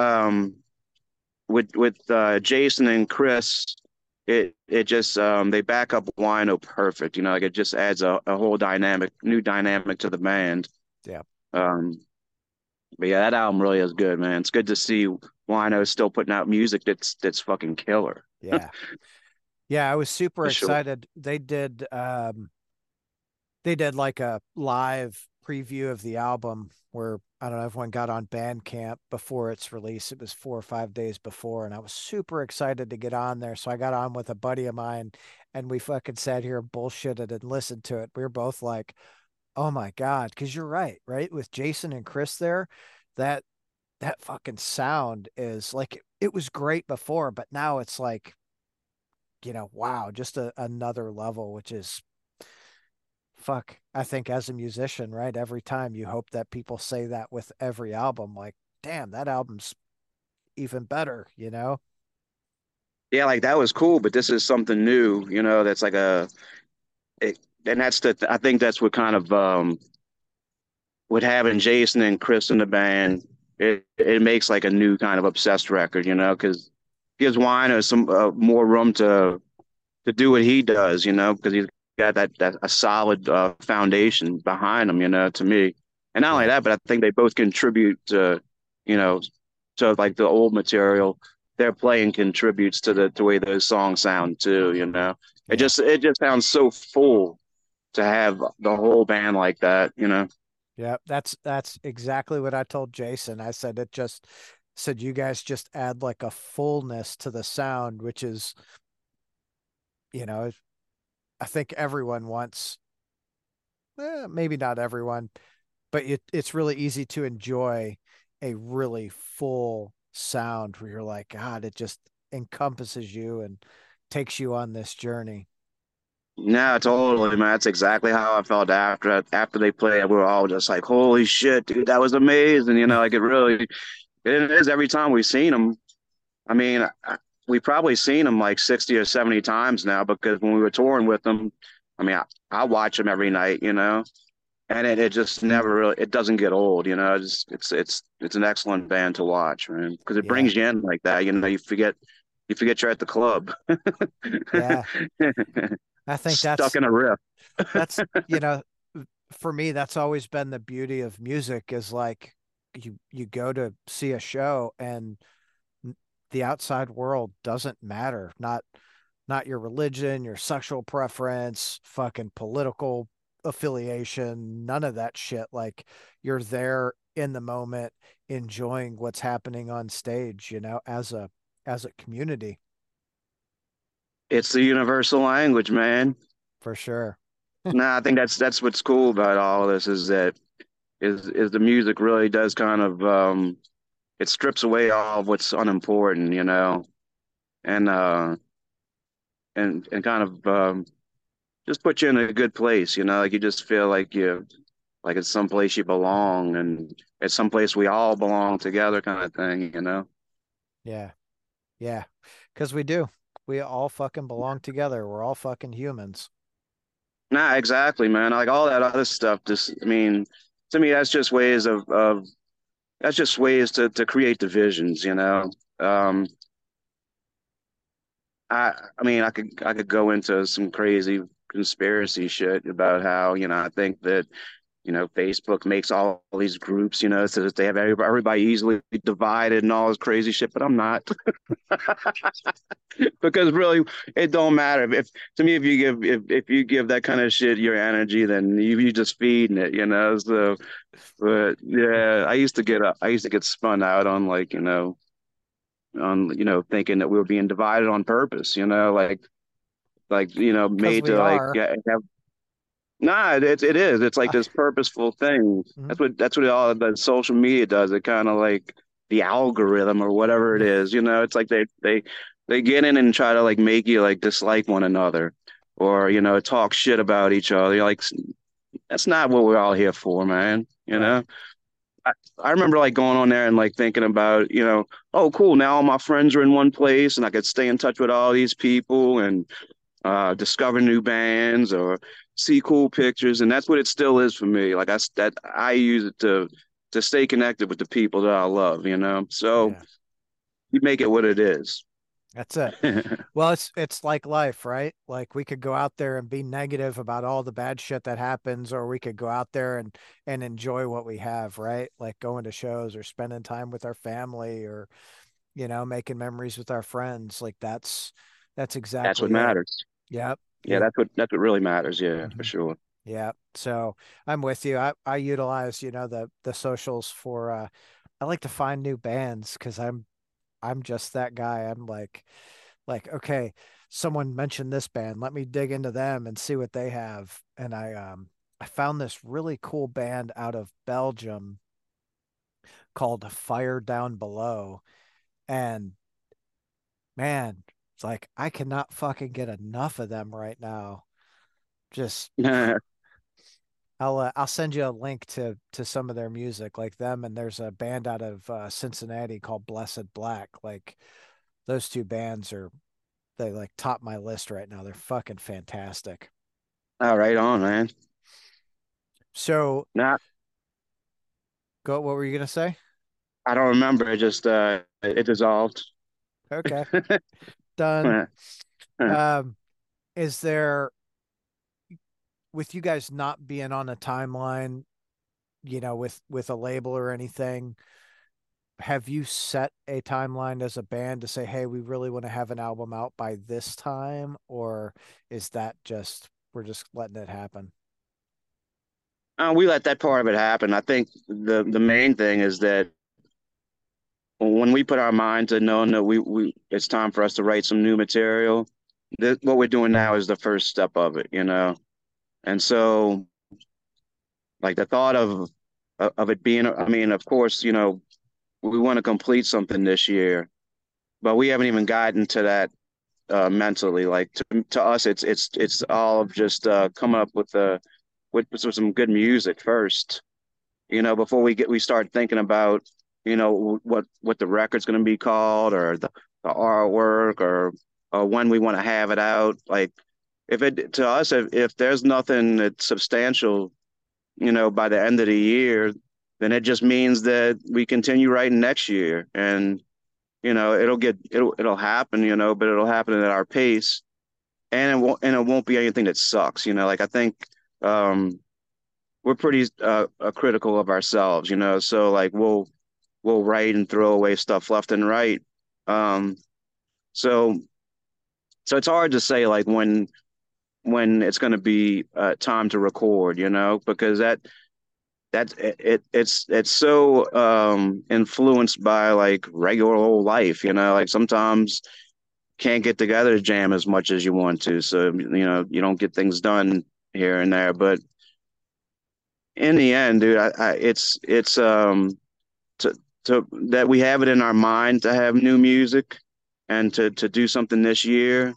with Jason and Chris, it just they back up Wino perfect. Like it just adds a whole new dynamic to the band. Yeah. Um, but yeah, that album really is good, man. It's good to see Wino still putting out music that's fucking killer Yeah. Yeah, I was super for sure. excited. They did like a live preview of the album where I don't know, everyone got on Bandcamp before its release. It was 4 or 5 days before, and I was super excited to get on there. So I got on with a buddy of mine and we fucking sat here and bullshitted and listened to it. We were both like, oh my God, because you're right, right? With Jason and Chris there, that that fucking sound is like it was great before, but now it's like, wow, just another level, which is fuck. I think as a musician, right? Every time you hope that people say that with every album, like, damn, that album's even better. Yeah, like that was cool, but this is something new, that's like and I think that's what kind of with having Jason and Chris in the band, it makes like a new kind of obsessed record, because gives Winer some more room to do what he does, because he's got that a solid foundation behind them, to me. And not only Yeah. that, but I think they both contribute to, you know, to like the old material. Their playing contributes to the way those songs sound too. It Yeah. just sounds so full to have the whole band like that. Yeah. That's exactly what I told Jason. I said it just said you guys just add like a fullness to the sound, which is, you know, I think everyone wants, maybe not everyone, but it's really easy to enjoy a really full sound where you're like, God, it just encompasses you and takes you on this journey. Yeah, totally, man. That's exactly how I felt after they played. We were all just like, "Holy shit, dude, that was amazing!" Like it is every time we've seen them. I mean, we probably seen them like 60 or 70 times now because when we were touring with them, I mean, I watch them every night, and it just never really it doesn't get old. It's an excellent band to watch, man, because it Yeah. brings you in like that. You forget you're at the club, Yeah. I think stuck in a riff. that's, for me, that's always been the beauty of music is like you go to see a show and the outside world doesn't matter. Not your religion, your sexual preference, fucking political affiliation, none of that shit. Like you're there in the moment enjoying what's happening on stage, as a community, It's the universal language, man. for sure. Nah, I think that's what's cool about all of this is the music really does kind of it strips away all of what's unimportant, and and kind of just put you in a good place, like you just feel like it's someplace you belong and it's someplace we all belong together kind of thing. Yeah. Yeah. Because we do. We all fucking belong together. We're all fucking humans. Nah, exactly, man. Like all that other stuff, just I mean, to me that's just ways of that's just ways to create divisions. Um, I mean, I could go into some crazy conspiracy shit about how I think that Facebook makes all these groups so that they have everybody easily divided and all this crazy shit, but I'm not. Because really it don't matter if to me if you give that kind of shit your energy, then you just feeding it. So but yeah, I used to get spun out on thinking that we were being divided on purpose, like Because made we to like are. have. Nah, it is. It's like Uh, this purposeful thing. mhm. That's what all the social media does. It kind of like the algorithm or whatever it is. It's like they get in and try to like make you like dislike one another or talk shit about each other. You're like, that's not what we're all here for, man. You Right. know? I, I remember like going on there and like thinking about, oh, cool. Now all my friends are in one place and I could stay in touch with all these people and discover new bands or see cool pictures, and that's what it still is for me. Like I use it to stay connected with the people that I love. So Yeah. you make it what it is. That's it. Well, it's like life, right? Like we could go out there and be negative about all the bad shit that happens, or we could go out there and enjoy what we have, right? Like going to shows or spending time with our family or, making memories with our friends. Like that's That's what exactly it. matters. Yep. Yeah, that's what really matters. Yeah, for Mhm. sure. Yeah. So I'm with you. I utilize, the socials for I like to find new bands because I'm just that guy. I'm like, okay, someone mentioned this band. Let me dig into them and see what they have. And I found this really cool band out of Belgium called Fire Down Below. And man, it's like I cannot fucking get enough of them right now. Just I'll send you a link to some of their music, like them, and there's a band out of Cincinnati called Blessed Black. Like those two bands they like top my list right now. They're fucking fantastic. All right, on man. So Nah, go. What were you gonna say? I don't remember. It just it dissolved. Okay, done. Um, is there? with you guys not being on a timeline, with a label or anything, have you set a timeline as a band to say, hey, we really want to have an album out by this time? Or is that just, we're just letting it happen? We let that part of it happen. I think the main thing is that when we put our mind to knowing that we it's time for us to write some new material, what we're doing now is the first step of it, you know. And so, like the thought of it being, I mean, of course, you know, we want to complete something this year, but we haven't even gotten to that mentally. Like to us, it's all of just coming up with some good music first, you know, before we start thinking about, you know, what the record's going to be called or the artwork or when we want to have it out. Like if it to us, if there's nothing that's substantial, you know, by the end of the year, then it just means that we continue writing next year, and you know, it'll happen, you know, but it'll happen at our pace, and it won't be anything that sucks, you know. Like I think um, we're pretty critical of ourselves, you know. So like we'll write and throw away stuff left and right. Um, so so it's hard to say like when it's going to be time to record, you know, because it's so influenced by like regular old life, you know. Like sometimes can't get together to jam as much as you want to, so you know you don't get things done here and there. But in the end, dude, it's to that we have it in our mind to have new music and to do something this year.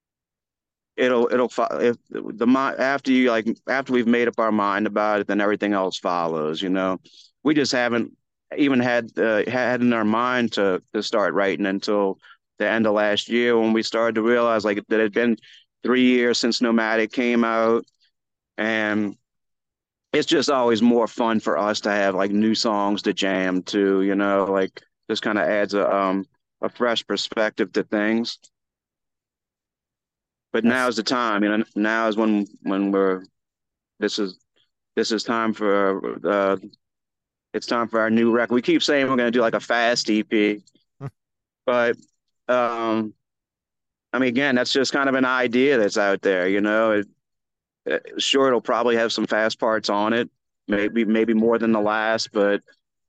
If the mind after you like after we've made up our mind about it, then everything else follows. You know, we just haven't even had in our mind to start writing until the end of last year when we started to realize like that it had been 3 years since Nomadic came out, and it's just always more fun for us to have like new songs to jam to, you know, like just kind of adds a fresh perspective to things. But now That's is the time, you know, now is when we're this is this is time for it's time for our new record. We keep saying we're gonna do like a fast EP, but um I mean again, that's just kind of an idea that's out there, you know. Sure, it'll probably have some fast parts on it, maybe more than the last, but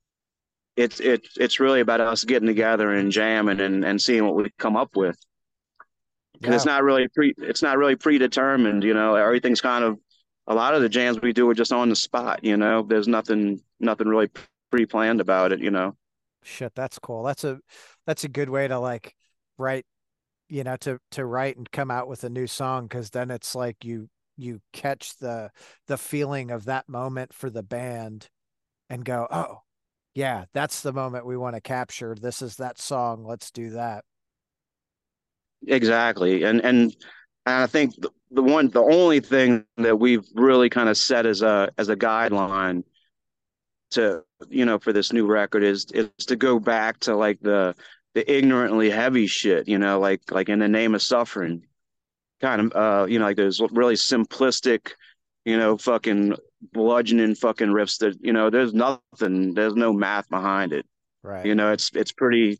it's really about us getting together and jamming and seeing what we come up with. Because yeah. it's not really predetermined, you know. Everything's kind of a lot of the jams we do are just on the spot, you know. There's nothing really pre-planned about it, you know. Shit, that's cool. That's a good way to like write, to write and come out with a new song, because then it's like you catch the feeling of that moment for the band and go, oh, yeah, that's the moment we want to capture. This is that song. Let's do that. Exactly. And I think the only thing that we've really kind of set as a guideline to, you know, for this new record is to go back to like the ignorantly heavy shit, you know, like in the name of suffering, kind of you know, like those really simplistic, you know, fucking bludgeoning fucking riffs that, you know, there's no math behind it. Right. You know, it's pretty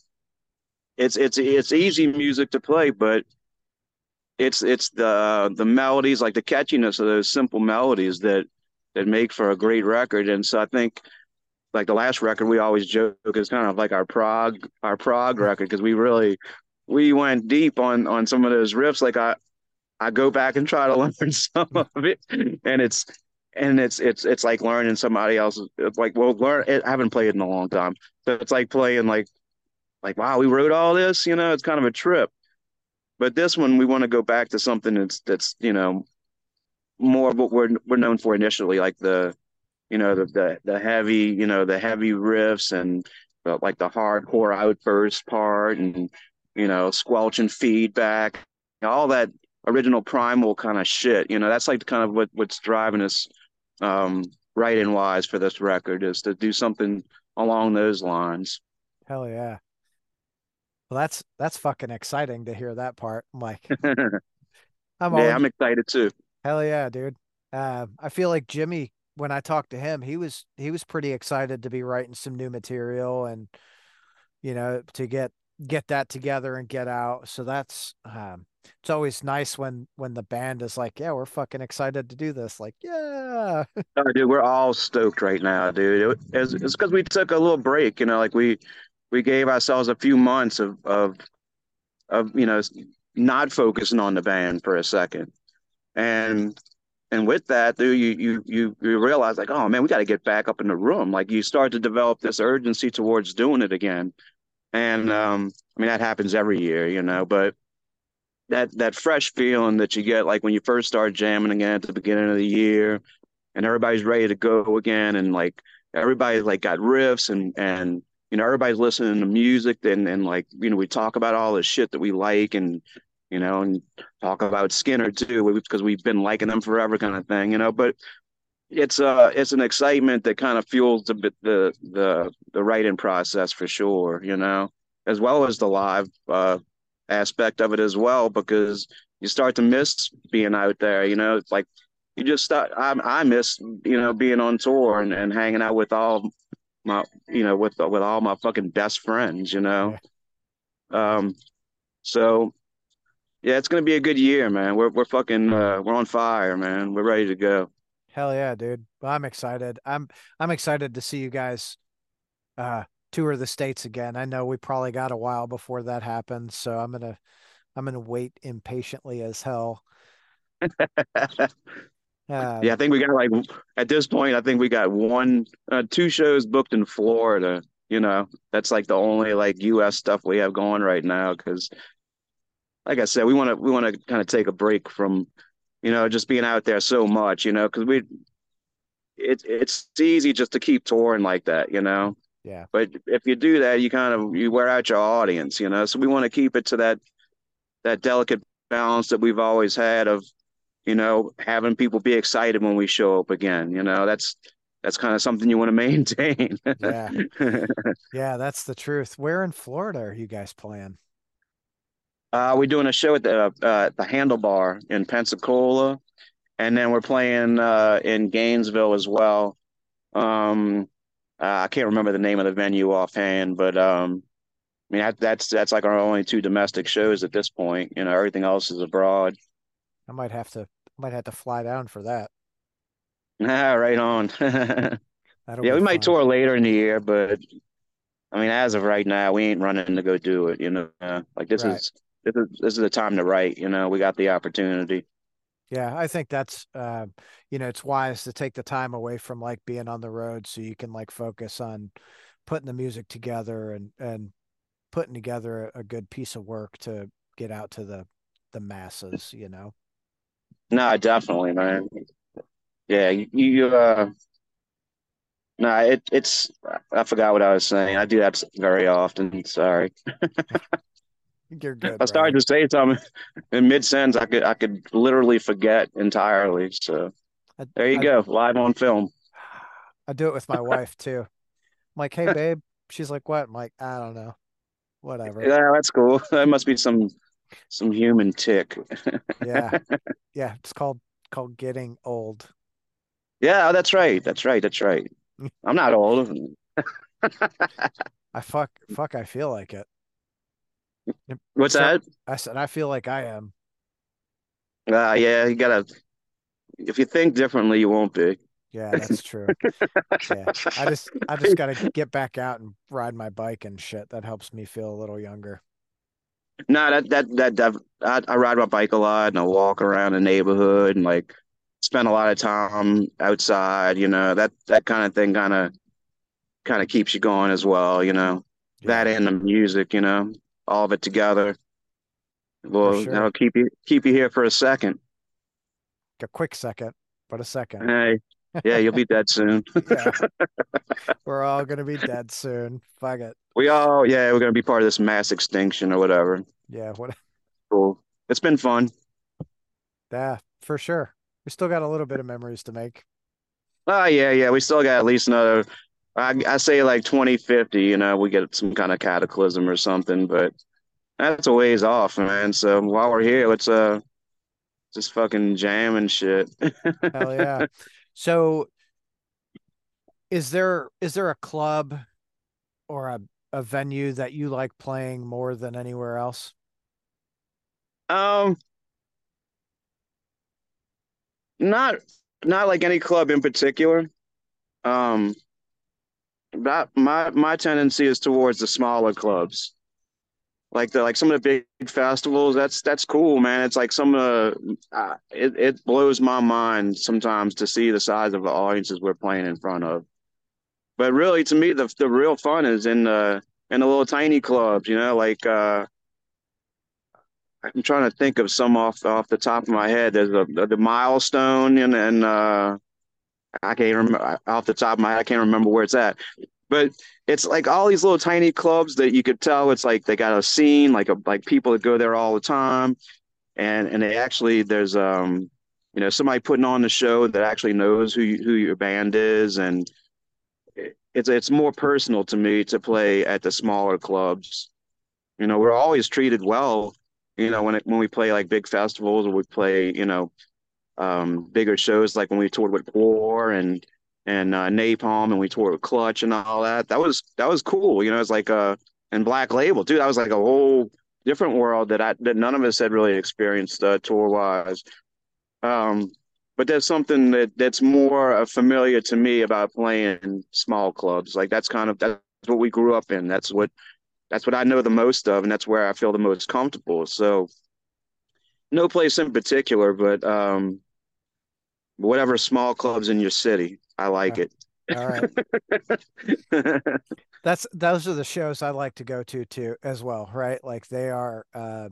it's easy music to play, but it's the melodies, like the catchiness of those simple melodies that make for a great record. And so I think like the last record we always joke is kind of like our prog record because we went deep on some of those riffs. Like I go back and try to learn some of it, and it's like learning somebody else's. It's like well, I haven't played in a long time, so it's like playing like wow, we wrote all this. You know, it's kind of a trip. But this one, we want to go back to something that's you know more of what we're known for initially, like the you know the heavy you know the heavy riffs and like the hardcore outburst part and you know squelching feedback, all that original primal kind of shit. You know that's like kind of what's driving us um, writing wise for this record is to do something along those lines. Hell yeah. Well, that's fucking exciting to hear that part. I'm like, I'm all Yeah, I'm excited too. hell yeah, dude. I feel like Jimmy, when I talked to him, he was pretty excited to be writing some new material and to get that together and get out. So that's it's always nice when the band is like, yeah, we're fucking excited to do this. Like, yeah. Oh, dude, we're all stoked right now, dude. It's because we took a little break, like we gave ourselves a few months of not focusing on the band for a second, and and with that, dude, you realize like, oh man, we got to get back up in the room. Like you start to develop this urgency towards doing it again, and I mean that happens every year, but that fresh feeling that you get like when you first start jamming again at the beginning of the year and everybody's ready to go again and like everybody's like got riffs and everybody's listening to music and like we talk about all the shit that we like and talk about Skinner too because we've been liking them forever kind of thing, but it's an excitement that kind of fuels the writing process for sure, as well as the live aspect of it as well because you start to miss being out there, it's like you just start I miss being on tour and hanging out with all my with all my fucking best friends, Yeah. um so yeah, it's gonna be a good year, man. We're fucking we're on fire, man. We're ready to go. Hell yeah, dude. Well, I'm excited. I'm excited to see you guys uh tour the States again. I know we probably got a while before that happens, so I'm gonna wait impatiently as hell. Yeah, I Um, think we got like at this point, I think we got two shows booked in Florida. That's like the only like U.S. stuff we have going right now. Because, like I said, we want to kind of take a break from, just being out there so much. Because it's easy just to keep touring like that. yeah. But if you do that, you wear out your audience. So we want to keep it to that delicate balance that we've always had of having people be excited when we show up again. That's kind of something you want to maintain. Yeah. Yeah, that's the truth. Where in Florida are you guys playing? We're doing a show at the Handlebar in Pensacola, and then we're playing in Gainesville as well. Um, I can't remember the name of the venue offhand, but I mean that's like our only two domestic shows at this point. Everything else is abroad. I might have to fly down for that. Ah, right on. That'll Yeah, be we might fun. tour later in the year, but I mean, as of right now, we ain't running to go do it. Like Right. this is the time to write. We got the opportunity. Yeah, I think that's it's wise to take the time away from like being on the road so you can like focus on putting the music together and putting together a good piece of work to get out to the masses. No, definitely, man. Yeah, no, it's. I forgot what I was saying. I do that very often. Sorry, You're good, I started brother. to say something in mid sentence. I could literally forget entirely. So I, there you I go, live on film. I do it with my wife too. I'm like, hey babe. She's like, what? I'm like, I don't know. Whatever. Yeah, that's cool. That must be some human tick. Yeah. Yeah. It's called getting old. Yeah, that's right. That's right. That's right. I'm not old. I feel like it. What's So that? I said, I feel like I am. Yeah, you gotta. If you think differently, you won't be. Yeah, that's true. Yeah. I just got to get back out and ride my bike and shit. That helps me feel a little younger. No, I ride my bike a lot and I walk around the neighborhood and like spend a lot of time outside. That kind of thing kind of keeps you going as well. That Yeah, and the music. All of it together. for Well, sure. that'll keep you here for a second. A quick second, but a second. Hey, yeah, you'll be dead soon. Yeah, we're all gonna be dead soon. Fuck it. Yeah, we're gonna be part of this mass extinction or whatever. Yeah, what Cool. It's been fun. yeah, for sure. We still got a little bit of memories to make. Oh yeah. We still got at least another. I say like 2050. We get some kind of cataclysm or something, but that's a ways off, man. So while we're here, let's just fucking jam and shit. Hell yeah. So is there a club or a venue that you like playing more than anywhere else? Um, not not like any club in particular. Um, but my tendency is towards the smaller clubs. Like some of the big festivals, that's cool, man. It's like some of it blows my mind sometimes to see the size of the audiences we're playing in front of. But really, to me, the real fun is in the little tiny clubs, you know, like I'm trying to think of some off the top of my head. There's the Milestone and I can't remember off the top of my head. I can't remember where it's at. But it's like all these little tiny clubs that you could tell it's like they got a scene, like people that go there all the time, and they actually there's you know somebody putting on the show that actually knows who your band is, and it's more personal to me to play at the smaller clubs. You know, we're always treated well. You know, when we play like big festivals or we play, you know, bigger shows like when we toured with War and Napalm and we toured with Clutch and all that. That was cool. You know, it's like and Black Label too. That was like a whole different world that none of us had really experienced tour wise. Um, but there's something that's more familiar to me about playing small clubs. Like that's what we grew up in. That's what I know the most of, and that's where I feel the most comfortable. So no place in particular, but whatever small clubs in your city, I Uh, like it. all right. Those are the shows I like to go to too as well, right? Like they are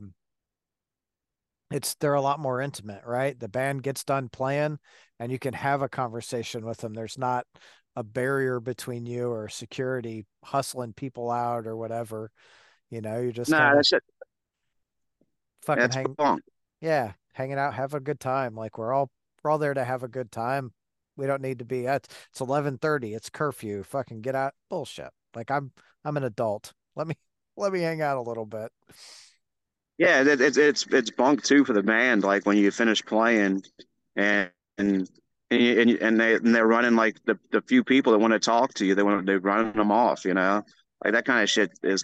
they're a lot more intimate, right? The band gets done playing and you can have a conversation with them. There's not a barrier between you or security hustling people out or whatever. You just Nah, kind of that's it. fucking That's hang, fun. yeah, hanging out, have a good time. Like we're all there to have a good time. We don't need to be at it's 11:30, it's curfew. Fucking get out. Bullshit. Like I'm an adult. Let me hang out a little bit. Yeah, it's bunk too for the band. Like when you finish playing, and and and they're running like the few people that want to talk to you, they're running them off. You know, like that kind of shit is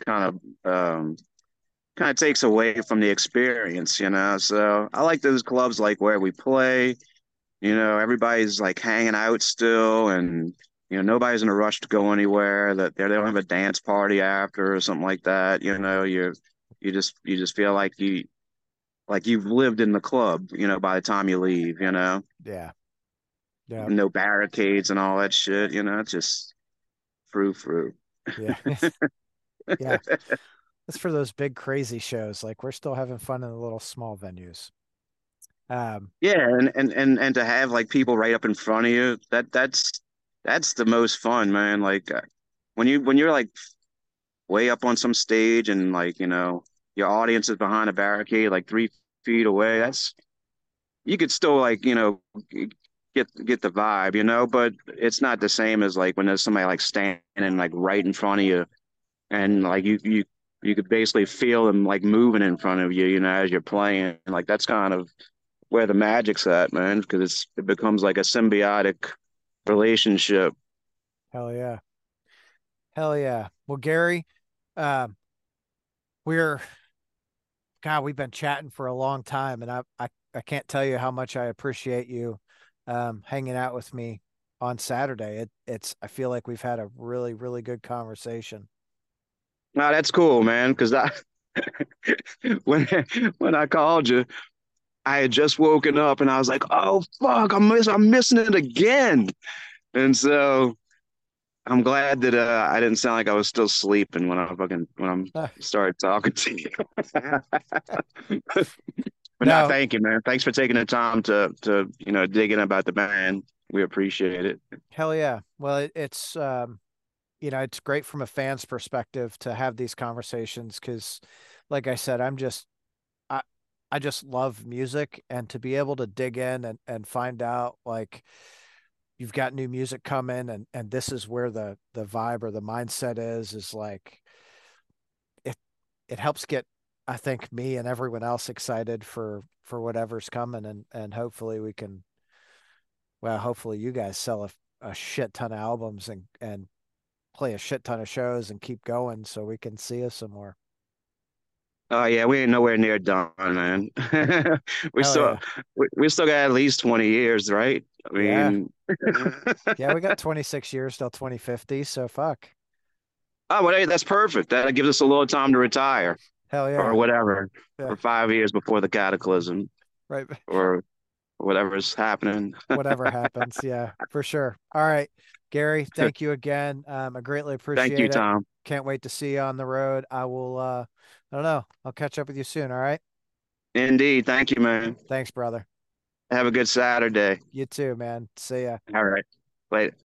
kind of takes away from the experience. You know, so I like those clubs like where we play. You know, everybody's like hanging out still, and you know nobody's in a rush to go anywhere. That they don't have a dance party after or something like that. You know, you just feel like you've lived in the club. You know, by the time you leave, you know, Yeah. Yeah. no barricades and all that shit. You know, it's just frou. Yeah. Yeah. That's for those big crazy shows. Like we're still having fun in the little small venues. Um, Yeah, and to have like people right up in front of you, that's the most fun, man. Like when you're like way up on some stage and like you know your audience is behind a barricade like 3 feet away, that's you could still like you know get the vibe, you know, but it's not the same as like when there's somebody like standing like right in front of you and like you could basically feel them like moving in front of you, you know, as you're playing. Like that's kind of where the magic's at, man, because it becomes like a symbiotic relationship. hell yeah. Hell yeah. Well, Gary, um, we're God, we've been chatting for a long time, and I can't tell you how much I appreciate you hanging out with me on Saturday. It's I feel like we've had a really, really good conversation. Now that's cool, man, because I when when I called you, I had just woken up and I was like, oh fuck, I'm missing it again. And so I'm glad that I didn't sound like I was still sleeping when I'm started talking to you. But no, No, thank you, man. Thanks for taking the time to you know dig in about the band. We appreciate it. hell yeah. Well, it's great from a fan's perspective to have these conversations because, like I said, I I just love music and to be able to dig in and find out like you've got new music coming and this is where the vibe or the mindset is like it it helps get I think me and everyone else excited for whatever's coming, and hopefully we can. Well, hopefully you guys sell a shit ton of albums and play a shit ton of shows and keep going so we can see us some more. Oh yeah, we ain't nowhere near done, man. we Hell still yeah. we still got at least 20 years, right? I Yeah. mean, Yeah, we got 26 years till 2050, so fuck. oh, well, hey, that's perfect. That gives us a little time to retire Hell or yeah. whatever Yeah. for 5 years before the cataclysm Right. or whatever's happening. Whatever happens. Yeah, for sure. All right. Gary, thank you again. I greatly Thank you, appreciate it. Tom. Can't wait to see you on the road. I will I don't know. I'll catch up with you soon, all right? Indeed. Thank you, man. Thanks, brother. Have a good Saturday. You too, man. See ya. All right. Later.